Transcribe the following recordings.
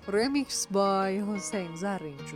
Remix by حسین زرینجو.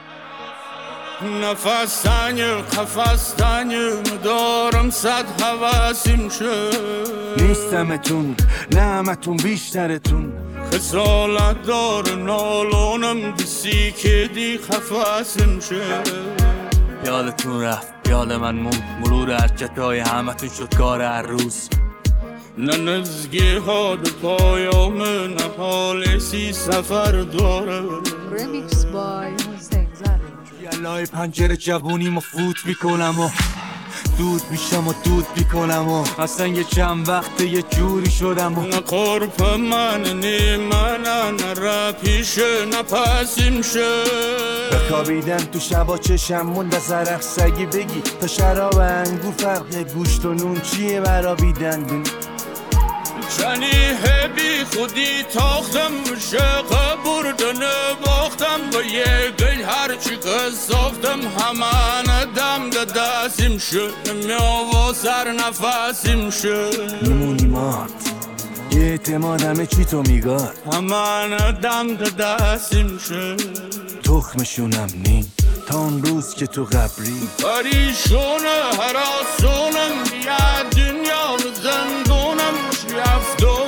نفس تنگ قفس تنگ دارم صد حواسیم شد نیستمتون نعمتون بیشترتون خسالت دار نالونم دسی که دی خفاسیم شد یادتون رفت یاد من مرور حرکتای همتون شد کار هر روز نه نزگی ها دو پایام نه حال سی سفر داره Remix by حسین زرینجو. یلای پنجره جوونیم و فوت میکنم و دود میشم و دود میکنم و اصلا یه چند وقته یه جوری شدم و نه قرب من نی من نه را پیشه نه پسیم شد بخوابیدن تو شبا چشم مونده زرخ سگی بگی تا شراب انگور فرق گوشت و نون چیه برابیدن دون چنی بی خودی تاختم شقه بردن باختم و یه گل هرچی قصافتم همان دم دستیم شد میاوا سر نفسیم شد میمونی مات یه اعتمادمه چی تو میگار همان دم دستیم شد تخمشونم نین تا اون روز که تو قبری پریشونه هراسونم بیا دنیا و زندونم شیفت و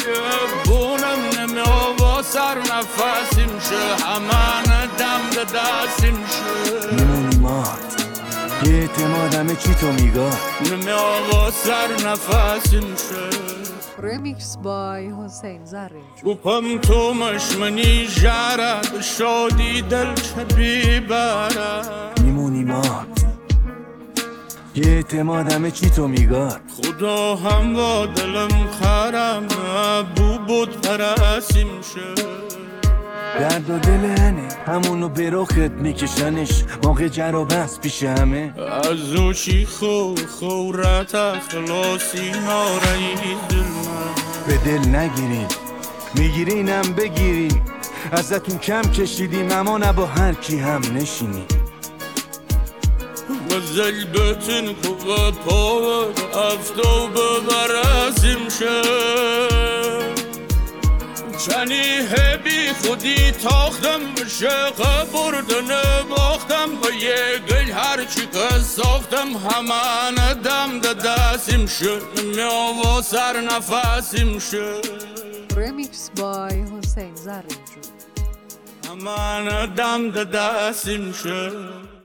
بونم نمیاوا سر نفسیم شه همان دم دستیم شه میمونی مات یه اعتمادمه چی تو میگار نمیاوا سر نفسیم شه Remix by حسین زرینجو. گوپم تو مشمنی جرد شادی دل چبی برد میمونی مات یه اعتمادمه چی تو میگار خدا هم با دلم خرم بو بود پرسیم شد درد و دل هنه همونو به رخت میکشنش موقع جر و بس پیش همه از او چی خورت اخلاصی نارایی دل من به دل نگیرین میگیرینم بگیرین ازتون کم کشیدیم اما نه با هر کی هم نشینیم مزل بتن کوه پاور افتو ببرسیم شد چنی بی خودی تاختم شقه بردن باختم و یه گل هرچی قصافتم همان دم دستیم شد میاوا سر نفسیم شد Remix by حسین زرینجو. همان دم دستیم شد